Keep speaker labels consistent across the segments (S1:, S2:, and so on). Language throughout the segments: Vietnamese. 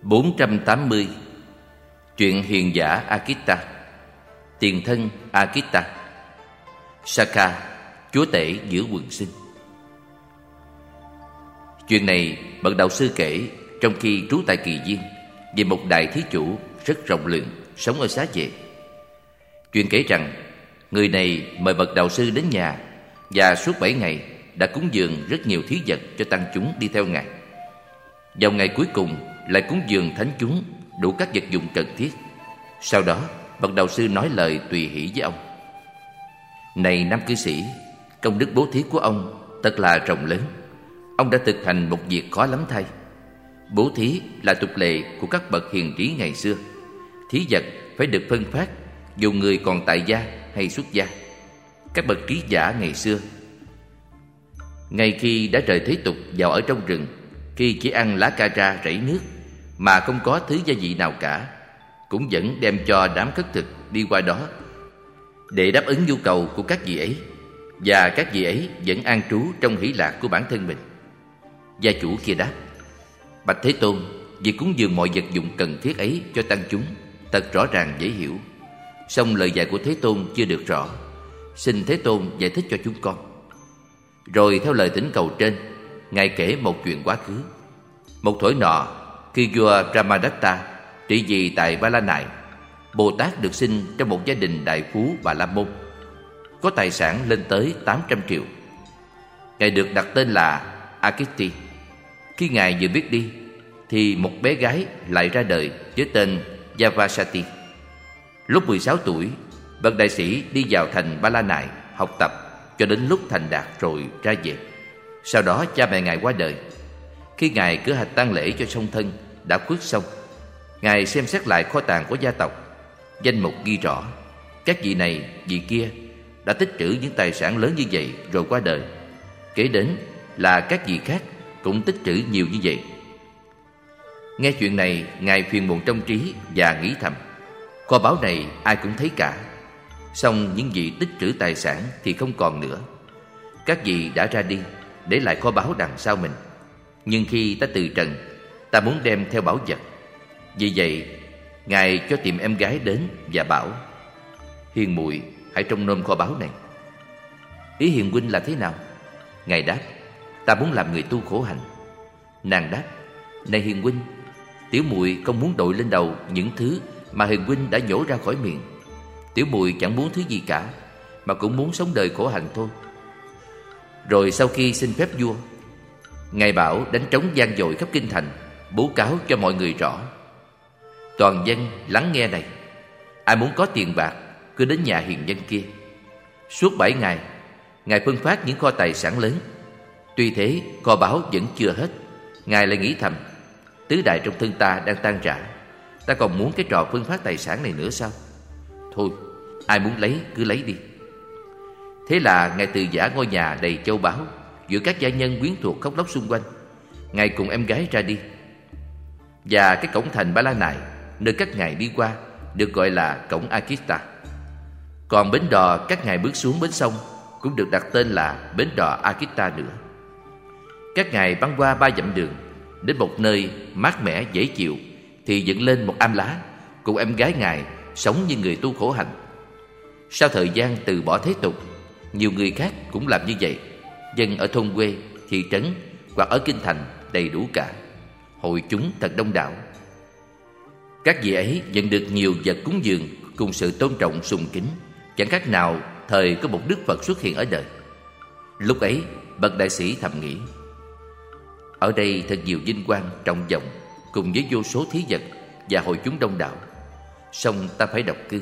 S1: 480. Chuyện hiền giả Akita. Tiền thân Akita. Saka, chúa tể giữa quần sinh. Chuyện này bậc đạo sư kể trong khi trú tại Kỳ Viên về một đại thí chủ rất rộng lượng sống ở Xá Vệ. Chuyện kể rằng người này mời bậc đạo sư đến nhà và suốt 7 ngày đã cúng dường rất nhiều thí vật cho tăng chúng đi theo ngài. Vào ngày cuối cùng lại cúng dường thánh chúng đủ các vật dụng cần thiết. Sau đó bậc đạo sư nói lời tùy hỷ với ông: "Này nam cư sĩ, công đức bố thí của ông thật là rộng lớn. Ông đã thực hành một việc khó lắm thay. Bố thí là tục lệ của các bậc hiền trí ngày xưa. Thí vật phải được phân phát dù người còn tại gia hay xuất gia. Các bậc trí giả ngày xưa, ngay khi đã rời thế tục vào ở trong rừng, khi chỉ ăn lá ca ra rẫy nước mà không có thứ gia vị nào cả, cũng vẫn đem cho đám khất thực đi qua đó để đáp ứng nhu cầu của các vị ấy, và các vị ấy vẫn an trú trong hỷ lạc của bản thân mình." Gia chủ kia đáp: "Bạch Thế Tôn, việc cúng dường mọi vật dụng cần thiết ấy cho tăng chúng thật rõ ràng dễ hiểu. Song lời dạy của Thế Tôn chưa được rõ, xin Thế Tôn giải thích cho chúng con." Rồi theo lời thỉnh cầu trên, ngài kể một chuyện quá khứ. Một thuở nọ, khi vua Brahmadatta trị vì tại Ba La Nại, Bồ Tát được sinh trong một gia đình đại phú Bà La Môn, có tài sản lên tới 800 triệu. Ngài được đặt tên là Akiti. Khi ngài vừa biết đi thì một bé gái lại ra đời với tên Yavasati. Lúc 16 tuổi, bậc đại sĩ đi vào thành Ba La Nại học tập cho đến lúc thành đạt rồi ra về. Sau đó cha mẹ ngài qua đời. Khi ngài cử hành tang lễ cho song thân đã khuất xong, ngài xem xét lại kho tàng của gia tộc. Danh mục ghi rõ các vị này vị kia đã tích trữ những tài sản lớn như vậy rồi qua đời. Kế đến là các vị khác cũng tích trữ nhiều như vậy. Nghe chuyện này, ngài phiền muộn trong trí và nghĩ thầm: kho báu này ai cũng thấy cả, song những vị tích trữ tài sản thì không còn nữa. Các vị đã ra đi, để lại kho báu đằng sau mình. Nhưng khi ta từ trần, ta muốn đem theo báu vật. Vì vậy, ngài cho tìm em gái đến và bảo: "Hiền muội, hãy trông nom kho báu này." "Ý hiền huynh là thế nào?" Ngài đáp: "Ta muốn làm người tu khổ hạnh." Nàng đáp: "Này hiền huynh, tiểu muội không muốn đội lên đầu những thứ mà hiền huynh đã nhổ ra khỏi miệng. Tiểu muội chẳng muốn thứ gì cả, mà cũng muốn sống đời khổ hạnh thôi." Rồi sau khi xin phép vua, ngài bảo đánh trống vang dội khắp kinh thành, bố cáo cho mọi người rõ: "Toàn dân lắng nghe này, ai muốn có tiền bạc cứ đến nhà hiền nhân kia." Suốt 7 ngày, ngài phân phát những kho tài sản lớn. Tuy thế, kho báu vẫn chưa hết. Ngài lại nghĩ thầm: tứ đại trong thân ta đang tan rã, ta còn muốn cái trò phân phát tài sản này nữa sao? Thôi, ai muốn lấy cứ lấy đi. Thế là ngài từ giã ngôi nhà đầy châu báu, giữa các gia nhân quyến thuộc khóc lóc xung quanh. Ngài cùng em gái ra đi. Và cái cổng thành Ba La Nại, nơi các ngài đi qua, được gọi là cổng Akita. Còn bến đò các ngài bước xuống bến sông cũng được đặt tên là bến đò Akita nữa. Các ngài băng qua 3 dặm đường, đến một nơi mát mẻ dễ chịu thì dựng lên một am lá, cùng em gái ngài sống như người tu khổ hạnh. Sau thời gian từ bỏ thế tục, nhiều người khác cũng làm như vậy. Dân ở thôn quê, thị trấn hoặc ở kinh thành đầy đủ cả. Hội chúng thật đông đảo. Các vị ấy nhận được nhiều vật cúng dường cùng sự tôn trọng sùng kính, chẳng khác nào thời có một Đức Phật xuất hiện ở đời. Lúc ấy, bậc đại sĩ thầm nghĩ: ở đây thật nhiều vinh quang trọng vọng, cùng với vô số thí vật và hội chúng đông đảo, song ta phải độc cư.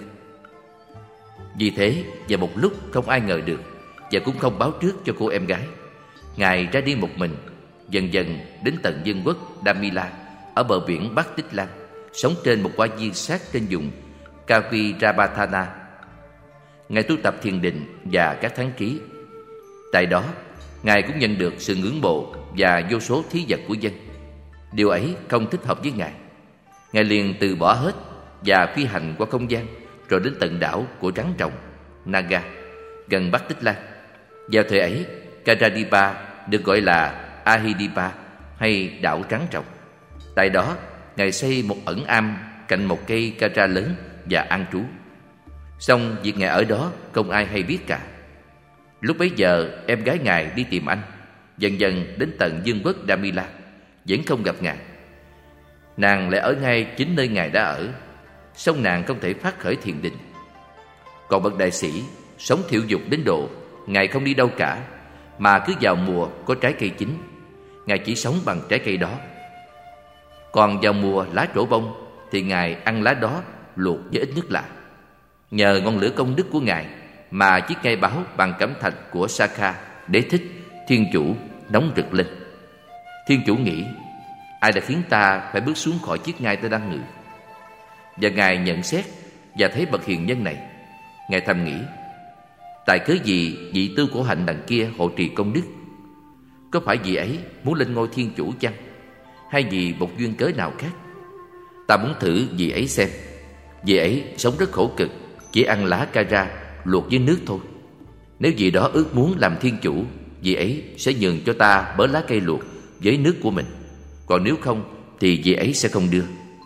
S1: Vì thế, vào một lúc không ai ngờ được, và cũng không báo trước cho cô em gái, ngài ra đi một mình, dần dần đến tận vương quốc Damila ở bờ biển Bắc Tích Lan, sống trên một quả viên sát trên vùng Kaviravathana. Ngài tu tập thiền định và các thắng trí. Tại đó, ngài cũng nhận được sự ngưỡng mộ và vô số thí vật của dân. Điều ấy không thích hợp với ngài. Ngài liền từ bỏ hết và phi hành qua không gian, rồi đến tận đảo của rắn rồng Naga, gần Bắc Tích Lan. Vào thời ấy, Karadipa được gọi là Ahidipa hay đảo rắn rồng. Tại đó, Ngài xây một ẩn am cạnh một cây ca tra lớn và an trú. Xong việc Ngài ở đó không ai hay biết cả. Lúc bấy giờ em gái Ngài đi tìm anh, dần dần đến tận vương quốc Damila, vẫn không gặp Ngài. Nàng lại ở ngay chính nơi Ngài đã ở, song nàng không thể phát khởi thiền định. Còn bậc đại sĩ sống thiểu dục đến độ Ngài không đi đâu cả, mà cứ vào mùa có trái cây chín, Ngài chỉ sống bằng trái cây đó. Còn vào mùa lá trổ bông thì Ngài ăn lá đó luộc với ít nước lạ. Nhờ ngọn lửa công đức của Ngài mà chiếc ngai báo bằng cẩm thạch của Sakha, Đế Thích, Thiên Chủ nóng rực lên. Thiên Chủ nghĩ, ai đã khiến ta phải bước xuống khỏi chiếc ngai ta đang ngự? Và Ngài nhận xét và thấy bậc hiền nhân này. Ngài thầm nghĩ, tại cớ gì vị Tư Cổ Hạnh đằng kia hộ trì công đức? Có phải vị ấy muốn lên ngôi Thiên Chủ chăng? Hay vì một duyên cớ nào khác? Ta muốn thử vị ấy xem. Vị ấy sống rất khổ cực, chỉ ăn lá ca ra luộc với nước thôi. Nếu vị đó ước muốn làm Thiên Chủ, vị ấy sẽ nhường cho ta bớ lá cây luộc với nước của mình. Còn nếu không thì vị ấy sẽ không đưa.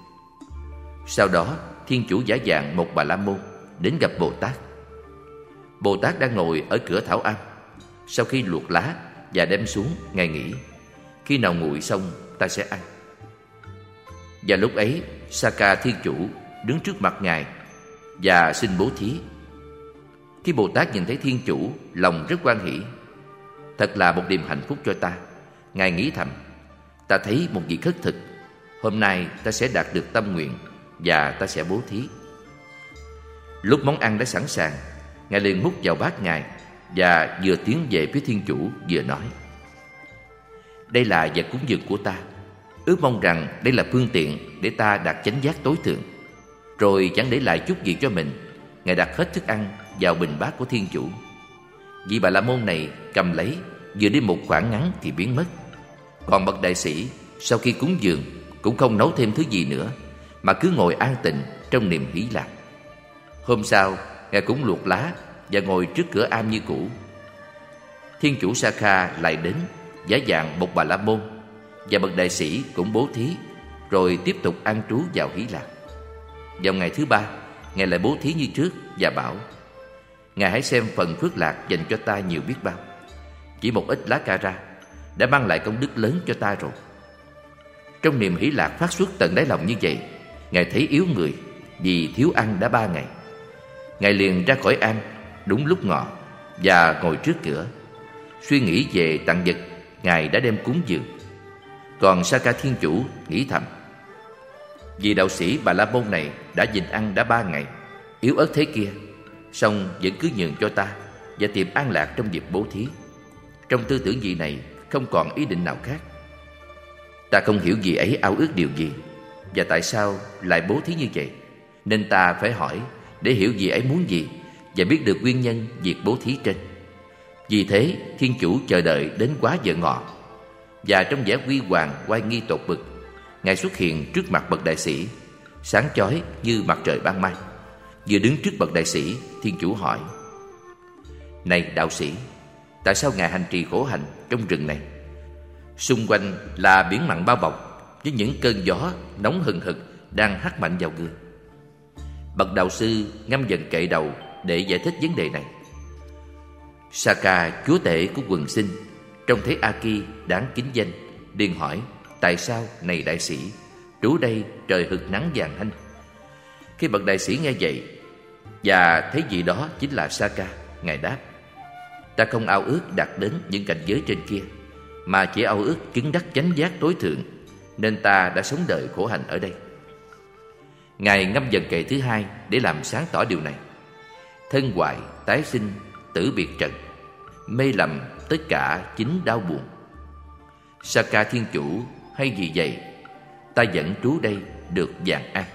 S1: Sau đó Thiên Chủ giả dạng một Bà La Môn đến gặp Bồ Tát. Bồ Tát đang ngồi ở cửa thảo am. Sau khi luộc lá và đem xuống, Ngài nghĩ, khi nào nguội xong ta sẽ ăn. Và lúc ấy Sakha Thiên Chủ đứng trước mặt Ngài và xin bố thí. Khi Bồ Tát nhìn thấy Thiên Chủ, lòng rất hoan hỷ. Thật là một niềm hạnh phúc cho ta. Ngài nghĩ thầm, ta thấy một vị khất thực, hôm nay ta sẽ đạt được tâm nguyện và ta sẽ bố thí. Lúc món ăn đã sẵn sàng, Ngài liền múc vào bát Ngài và vừa tiến về phía Thiên Chủ vừa nói, đây là vật cúng dường của ta, ước mong rằng đây là phương tiện để ta đạt chánh giác tối thượng. Rồi chẳng để lại chút gì cho mình, Ngài đặt hết thức ăn vào bình bát của Thiên Chủ. Vị Bà La Môn này cầm lấy, vừa đi một khoảng ngắn thì biến mất. Còn bậc đại sĩ sau khi cúng dường cũng không nấu thêm thứ gì nữa, mà cứ ngồi an tịnh trong niềm hỷ lạc. Hôm sau Ngài cũng luộc lá và ngồi trước cửa am như cũ. Thiên Chủ Sakha lại đến giả dạng một Bà La Môn, và bậc đại sĩ cũng bố thí, rồi tiếp tục an trú vào hỷ lạc. Vào ngày thứ ba, Ngài lại bố thí như trước và bảo, Ngài hãy xem phần phước lạc dành cho ta nhiều biết bao. Chỉ một ít lá ca ra đã mang lại công đức lớn cho ta rồi. Trong niềm hỷ lạc phát xuất tận đáy lòng như vậy, Ngài thấy yếu người vì thiếu ăn đã 3 ngày. Ngài liền ra khỏi am đúng lúc ngọ và ngồi trước cửa, suy nghĩ về tặng vật Ngài đã đem cúng dường. Còn Sakha Thiên Chủ nghĩ thầm, vì đạo sĩ Bà La Môn này đã nhịn ăn đã 3 ngày, yếu ớt thế kia, song vẫn cứ nhường cho ta và tìm an lạc trong việc bố thí. Trong tư tưởng vị này không còn ý định nào khác. Ta không hiểu vị ấy ao ước điều gì và tại sao lại bố thí như vậy, nên ta phải hỏi để hiểu vị ấy muốn gì và biết được nguyên nhân việc bố thí trên. Vì thế Thiên Chủ chờ đợi đến quá giờ ngọ, và trong vẻ huy hoàng oai nghi tột bực, Ngài xuất hiện trước mặt bậc đại sĩ, sáng chói như mặt trời ban mai. Vừa đứng trước bậc đại sĩ, Thiên Chủ hỏi, này đạo sĩ, tại sao Ngài hành trì khổ hạnh trong rừng này? Xung quanh là biển mặn bao bọc với những cơn gió nóng hừng hực đang hắt mạnh vào gương. Bậc đạo sư ngâm dần kệ đầu để giải thích vấn đề này. Sakha, chúa tể của quần sinh, trông thấy A Ki đáng kính danh, liền hỏi, tại sao này đại sĩ, trú đây trời hực nắng vàng hanh? Khi bậc đại sĩ nghe vậy và thấy vị đó chính là Sakha, Ngài đáp, ta không ao ước đạt đến những cảnh giới trên kia, mà chỉ ao ước chứng đắc chánh giác tối thượng, nên ta đã sống đời khổ hạnh ở đây. Ngài ngâm dần kệ thứ hai để làm sáng tỏ điều này. Thân hoại, tái sinh, tử biệt trần, mê lầm tất cả chính đau buồn. Sakha Thiên Chủ, hay vì vậy ta vẫn trú đây được vàng an.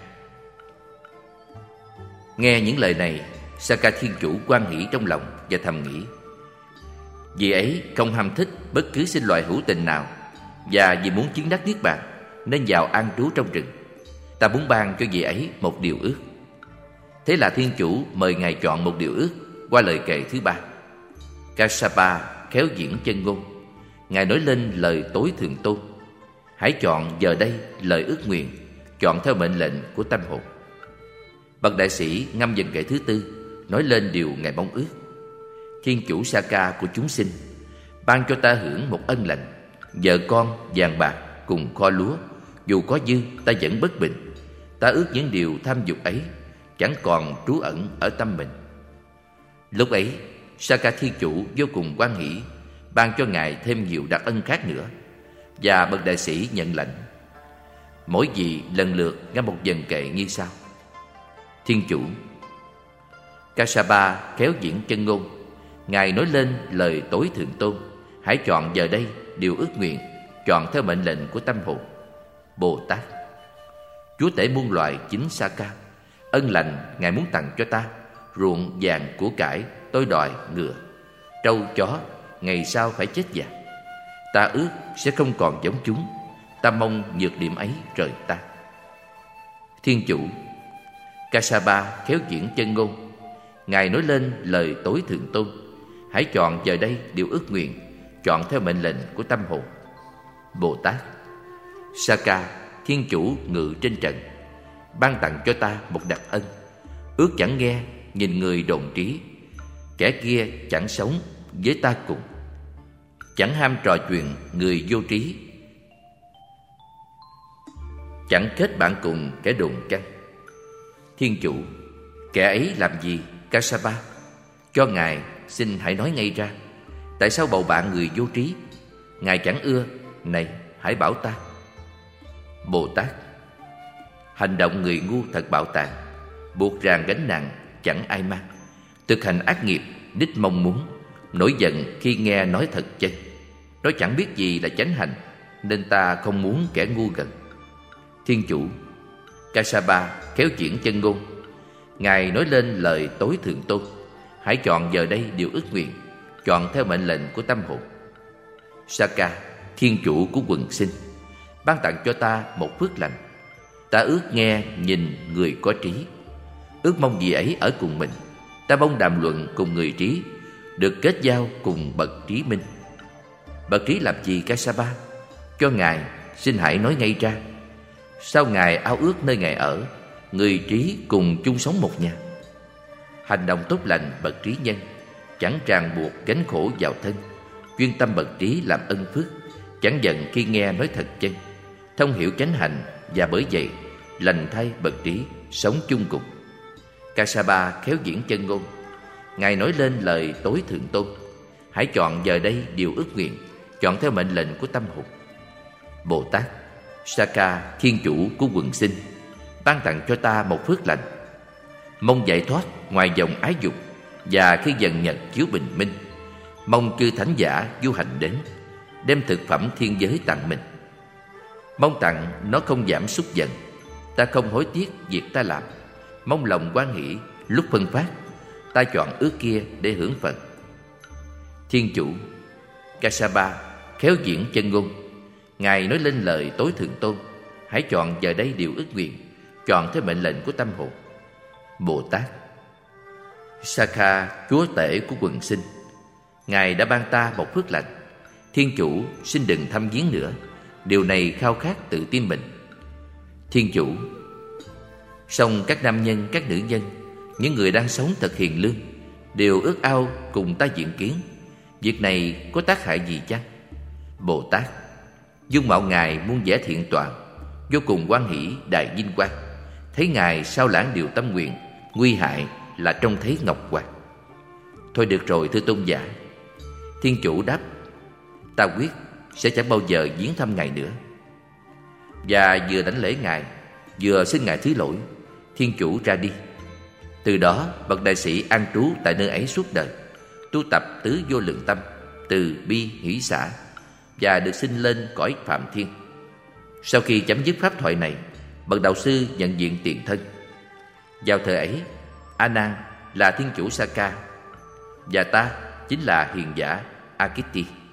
S1: Nghe những lời này, Sakha Thiên Chủ hoan hỷ trong lòng và thầm nghĩ, vì ấy không ham thích bất cứ sinh loại hữu tình nào, và vì muốn chứng đắc niết bàn nên vào an trú trong rừng. Ta muốn ban cho vị ấy một điều ước. Thế là Thiên Chủ mời Ngài chọn một điều ước qua lời kệ thứ ba. Kassapa khéo diễn chân ngôn, Ngài nói lên lời tối thượng tôn. Hãy chọn giờ đây lời ước nguyện chọn theo mệnh lệnh của tâm hồn. Bậc đại sĩ ngâm dần kệ thứ tư nói lên điều Ngài mong ước. Thiên chủ Saka của chúng sinh, ban cho ta hưởng một ân lành, vợ con, vàng bạc cùng kho lúa. Dù có dư, ta vẫn bất bình. Ta ước những điều tham dục ấy chẳng còn trú ẩn ở tâm mình. Lúc ấy, Saka thiên chủ vô cùng hoan hỷ, ban cho Ngài thêm nhiều đặc ân khác nữa. Và bậc đại sĩ nhận lãnh. Mỗi vị lần lượt ngâm một dần kệ như sau. Thiên chủ Kassapa khéo diễn chân ngôn, Ngài nói lên lời tối thượng tôn. Hãy chọn giờ đây điều ước nguyện, chọn theo mệnh lệnh của tâm hồn. Bồ Tát Chúa tể muôn loài chính Saka, ân lành Ngài muốn tặng cho ta ruộng vàng của cải, tôi đòi ngựa, trâu chó, ngày sau phải chết già. Ta ước sẽ không còn giống chúng. Ta mong nhược điểm ấy rời ta. Thiên chủ Kassapa khéo diễn chân ngôn, Ngài nói lên lời tối thượng tôn. Hãy chọn giờ đây điều ước nguyện, chọn theo mệnh lệnh của tâm hồn. Bồ Tát Saka thiên chủ ngự trên trần, ban tặng cho ta một đặc ân. Ước chẳng nghe nhìn người đồn trí, kẻ kia chẳng sống với ta cùng. Chẳng ham trò chuyện người vô trí, chẳng kết bạn cùng kẻ đồn căng. Thiên chủ kẻ ấy làm gì Kassapa? Cho Ngài xin hãy nói ngay ra. Tại sao bầu bạn người vô trí? Ngài chẳng ưa, này hãy bảo ta. Bồ Tát hành động người ngu thật bạo tàn, buộc ràng gánh nặng chẳng ai mang. Thực hành ác nghiệp đích mong muốn, nổi giận khi nghe nói thật chân. Nó chẳng biết gì là chánh hành, nên ta không muốn kẻ ngu gần. Thiên chủ Kassapa khéo diễn chân ngôn, Ngài nói lên lời tối thượng tôn. Hãy chọn giờ đây điều ước nguyện, chọn theo mệnh lệnh của tâm hồn. Saka thiên chủ của quần sinh, ban tặng cho ta một phước lành. Ta ước nghe nhìn người có trí, ước mong gì ấy ở cùng mình. Ta mong đàm luận cùng người trí, được kết giao cùng bậc trí minh. Bậc trí làm gì Kassapa? Cho Ngài xin hãy nói ngay ra. Sao Ngài ao ước nơi Ngài ở, người trí cùng chung sống một nhà? Hành động tốt lành bậc trí nhân, chẳng ràng buộc gánh khổ vào thân. Chuyên tâm bậc trí làm ân phước, chẳng giận khi nghe nói thật chân. Thông hiểu chánh hành, và bởi vậy lành thay bậc trí sống chung cùng. Kassapa khéo diễn chân ngôn, Ngài nói lên lời tối thượng tôn. Hãy chọn giờ đây điều ước nguyện, chọn theo mệnh lệnh của tâm hồn. Bồ Tát Saka thiên chủ của quần sinh, ban tặng cho ta một phước lành. Mong giải thoát ngoài dòng ái dục, và khi dần nhật chiếu bình minh, mong chư thánh giả du hành đến, đem thực phẩm thiên giới tặng mình. Mong tặng nó không giảm xúc giận, ta không hối tiếc việc ta làm. Mong lòng hoan hỷ lúc phân phát, ta chọn ước kia để hưởng phần. Thiên chủ Kassapa khéo diễn chân ngôn, Ngài nói lên lời tối thượng tôn. Hãy chọn giờ đây điều ước nguyện, chọn theo mệnh lệnh của tâm hồn. Bồ Tát Saka chúa tể của quần sinh, Ngài đã ban ta một phước lành. Thiên chủ xin đừng thăm viếng nữa, điều này khao khát tự tim mình. Thiên chủ song các nam nhân, các nữ nhân, những người đang sống thật hiền lương, đều ước ao cùng ta diện kiến. Việc này có tác hại gì chăng? Bồ Tát dung mạo Ngài muôn vẻ thiện toàn, vô cùng hoan hỷ đại vinh quang. Thấy Ngài sao lãng điều tâm nguyện, nguy hại là trông thấy ngọc hoàng. Thôi được rồi thưa tôn giả. Thiên chủ đáp, ta quyết sẽ chẳng bao giờ viếng thăm Ngài nữa. Và vừa đảnh lễ Ngài, vừa xin Ngài thứ lỗi, thiên chủ ra đi. Từ đó bậc đại sĩ an trú tại nơi ấy suốt đời, tu tập tứ vô lượng tâm, từ bi hỷ xả, và được sinh lên cõi phạm thiên. Sau khi chấm dứt pháp thoại này, bậc đạo sư nhận diện tiền thân. Vào thời ấy, A Nan là thiên chủ Saka, và ta chính là hiền giả Akiti.